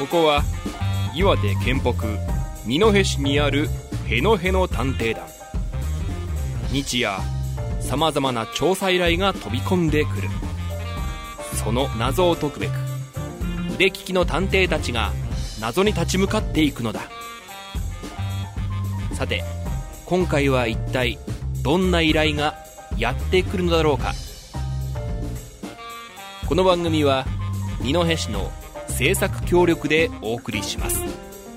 ここは岩手県北二戸市にあるへのへの探偵団。日夜さまざまな調査依頼が飛び込んでくる。その謎を解くべく腕利きの探偵たちが謎に立ち向かっていくのだ。さて今回は一体どんな依頼がやってくるのだろうか。この番組は二戸市の制作協力でお送りします。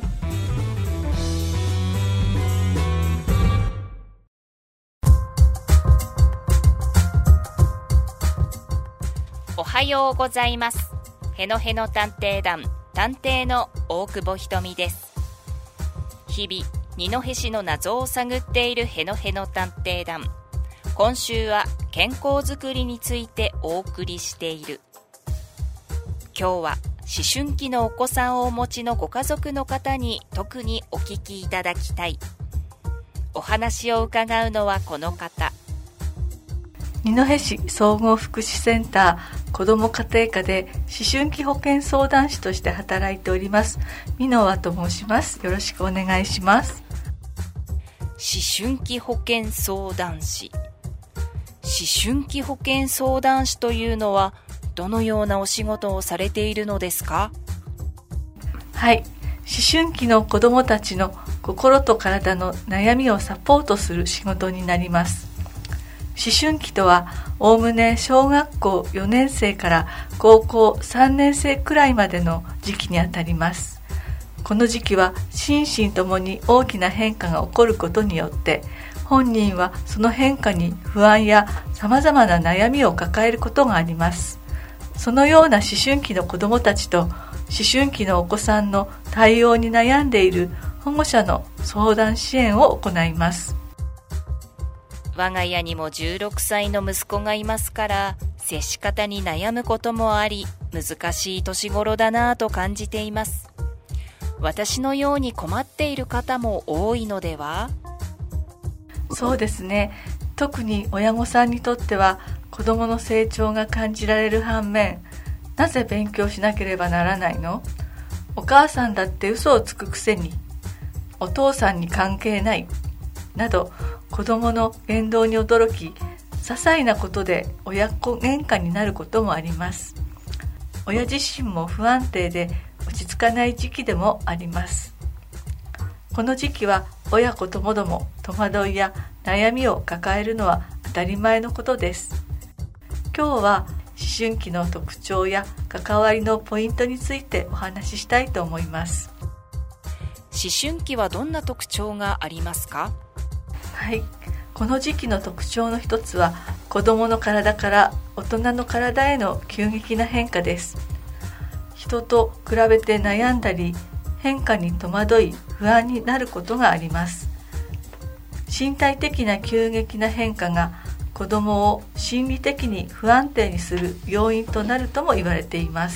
おはようございます。へのへの探偵団探偵の大久保ひとみです。日々二戸市の謎を探っているへのへの探偵団。今週は健康づくりについてお送りしている。今日は思春期のお子さんをお持ちのご家族の方に特にお聞きいただきたい。お話を伺うのはこの方。 二戸市総合福祉センター子ども家庭科で思春期保健相談士として働いております箕輪と申します。よろしくお願いします。 思春期保健相談士。思春期保健相談士というのはどのようなお仕事をされているのですか？ はい、思春期の子どもたちの心と体の悩みをサポートする仕事になります。思春期とはおおむね小学校4年生から高校3年生くらいまでの時期にあたります。この時期は心身ともに大きな変化が起こることによって本人はその変化に不安やさまざまな悩みを抱えることがあります。そのような思春期の子どもたちと思春期のお子さんの対応に悩んでいる保護者の相談支援を行います。 我が家にも16歳の息子がいますから接し方に悩むこともあり難しい年頃だなぁと感じています。私のように困っている方も多いのでは？ そうですね。特に親御さんにとっては子どもの成長が感じられる反面、なぜ勉強しなければならないの？お母さんだって嘘をつくくせに、お父さんに関係ないなど子どもの言動に驚き、些細なことで親子喧嘩になることもあります。親自身も不安定で落ち着かない時期でもあります。この時期は親子ともども戸惑いや悩みを抱えるのは当たり前のことです。今日は思春期の特徴や関わりのポイントについてお話ししたいと思います。 思春期はどんな特徴がありますか？ はい、この時期の特徴の一つは子どもの体から大人の体への急激な変化です。人と比べて悩んだり変化に戸惑い不安になることがあります。身体的な急激な変化が子どもを心理的に不安定にする要因となるとも言われています。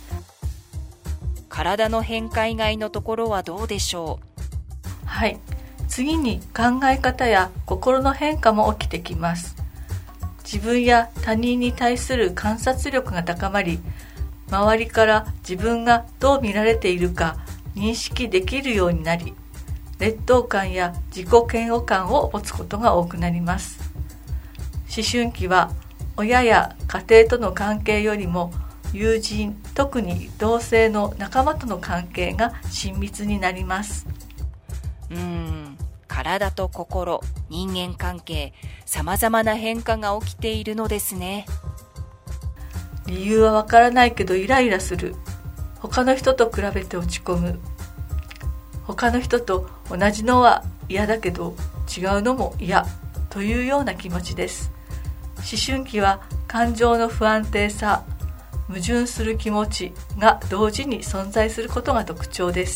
体の変化以外のところはどうでしょう？ はい、次に考え方や心の変化も起きてきます。自分や他人に対する観察力が高まり、周りから自分がどう見られているか認識できるようになり、劣等感や自己嫌悪感を持つことが多くなります。思春期は親や家庭との関係よりも友人、特に同性の仲間との関係が親密になります。 体と心、人間関係、さまざまな変化が起きているのですね。 理由はわからないけどイライラする。他の人と比べて落ち込む。他の人と同じのは嫌だけど違うのも嫌というような気持ちです。思春期は感情の不安定さ、矛盾する気持ちが同時に存在することが特徴です。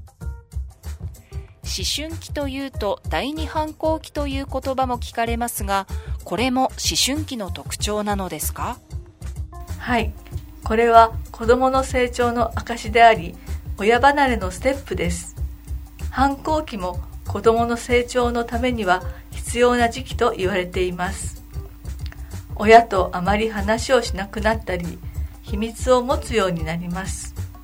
思春期というと第二反抗期という言葉も聞かれますが、これも思春期の特徴なのですか？ はい、これは子どもの成長の証であり、親離れのステップです。反抗期も子どもの成長のためには必要な時期と言われています。親とあまり話をしなくなったり、秘密を持つようになります。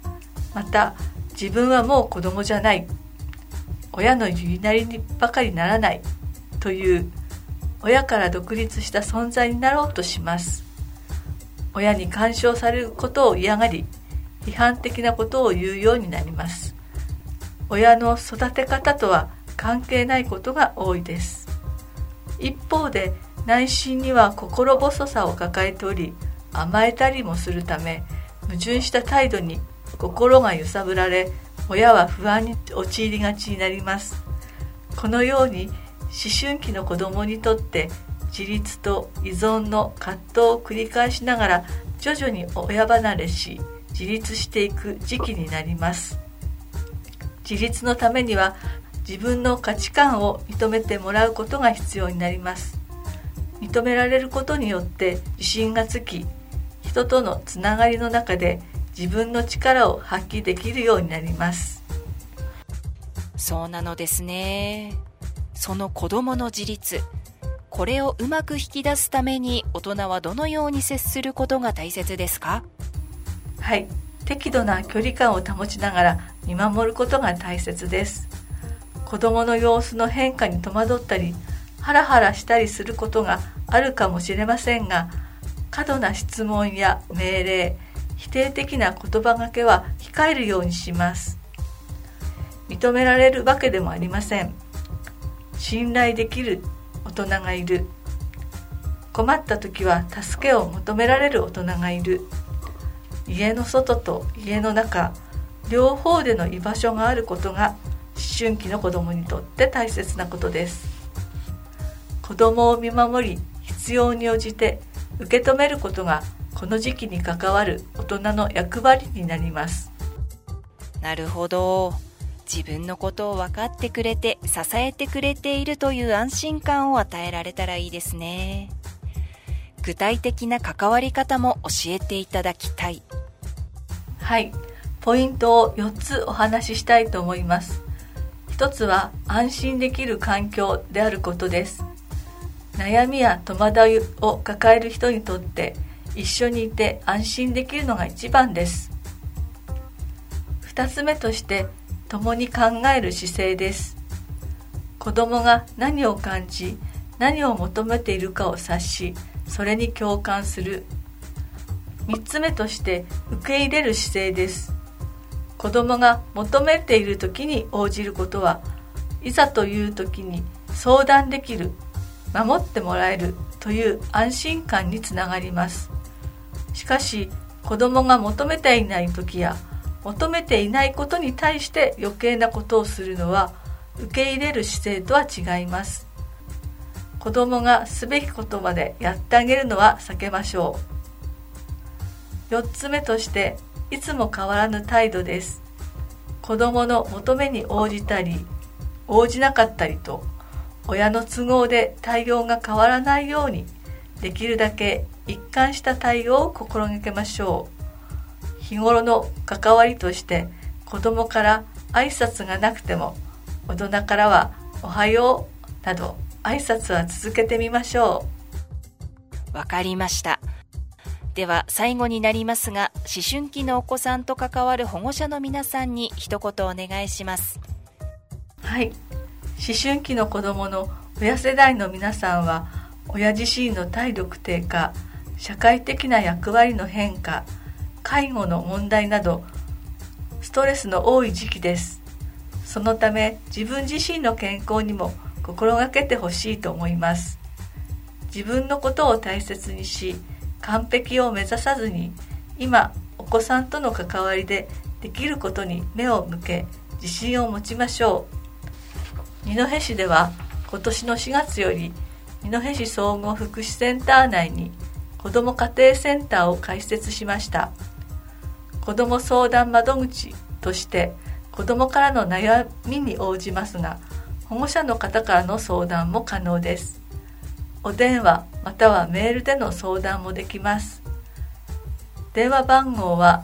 また自分はもう子供じゃない、親の言いなりにばかりならないという親から独立した存在になろうとします。親に干渉されることを嫌がり、批判的なことを言うようになります。親の育て方とは関係ないことが多いです。一方で内心には心細さを抱えており、甘えたりもするため、矛盾した態度に心が揺さぶられ、親は不安に陥りがちになります。このように思春期の子どもにとって自立と依存の葛藤を繰り返しながら徐々に親離れし自立していく時期になります。自立のためには自分の価値観を認めてもらうことが必要になります。認められることによって自信がつき、人とのつながりの中で自分の力を発揮できるようになります。 そうなのですね。その子どもの自立、これをうまく引き出すために大人はどのように接することが大切ですか？ はい、適度な距離感を保ちながら見守ることが大切です。子どもの様子の変化に戸惑ったり、ハラハラしたりすることがあるかもしれませんが、過度な質問や命令、否定的な言葉がけは控えるようにします。認められるわけでもありません。信頼できる大人がいる。困った時は助けを求められる大人がいる。家の外と家の中、両方での居場所があることが思春期の子どもにとって大切なことです。子どもを見守り、必要に応じて受け止めることがこの時期に関わる大人の役割になります。 なるほど。自分のことを分かってくれて支えてくれているという安心感を与えられたらいいですね。具体的な関わり方も教えていただきたい。 はい、ポイントを4つお話ししたいと思います。1つは安心できる環境であることです。悩みや戸惑いを抱える人にとって一緒にいて安心できるのが一番です。2つ目として共に考える姿勢です。子供が何を感じ、何を求めているかを察し、それに共感する。3つ目として受け入れる姿勢です。子供が求めている時に応じることは、いざという時に相談できる、守ってもらえるという安心感につながります。しかし、子供が求めていない時や求めていないことに対して余計なことをするのは受け入れる姿勢とは違います。子供がすべきことまでやってあげるのは避けましょう。4つ目としていつも変わらぬ態度です。子供の求めに応じたり応じなかったりと親の都合で対応が変わらないようにできるだけ一貫した対応を心がけましょう。日頃の関わりとして子供から挨拶がなくても大人からはおはようなど挨拶は続けてみましょう。わかりました。では最後になりますが、思春期のお子さんと関わる保護者の皆さんに一言お願いします。 はい、思春期の子供の親世代の皆さんは親自身の体力低下、社会的な役割の変化、介護の問題などストレスの多い時期です。そのため自分自身の健康にも心がけてほしいと思います。自分のことを大切にし、完璧を目指さずに今お子さんとの関わりでできることに目を向け自信を持ちましょう。二戸市では今年の4月より二戸市総合福祉センター内に子ども家庭センターを開設しました。子ども相談窓口として子どもからの悩みに応じますが、保護者の方からの相談も可能です。お電話またはメールでの相談もできます。電話番号は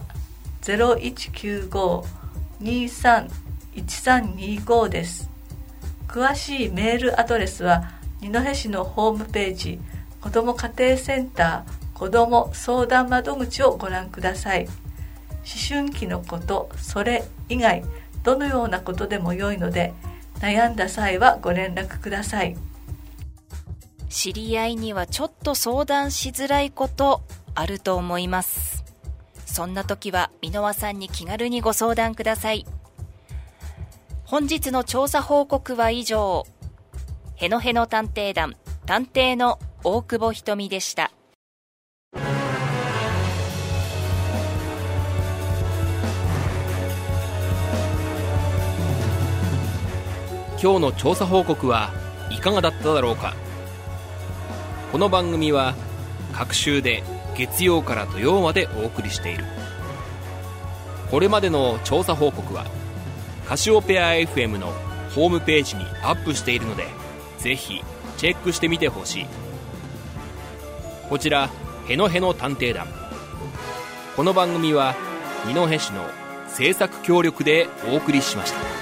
0195-231325 です。詳しいメールアドレスは二戸市のホームページ子ども家庭センター子ども相談窓口をご覧ください。 春期のこと、それ以外どのようなことでも良いので、悩んだ際はご連絡ください。 知り合いにはちょっと相談しづらいことあると思います。そんな時は箕輪さんに気軽にご相談ください。本日の調査報告は以上。へのへの探偵団、探偵の大久保ひとみでした。 今日の調査報告はいかがだっただろうか。この番組は各週で月曜から土曜までお送りしている。これまでの調査報告はカシオペア FM のホームページにアップしているので、ぜひチェックしてみてほしい。こちらへのへの探偵団、この番組は二戸市の制作協力でお送りしました。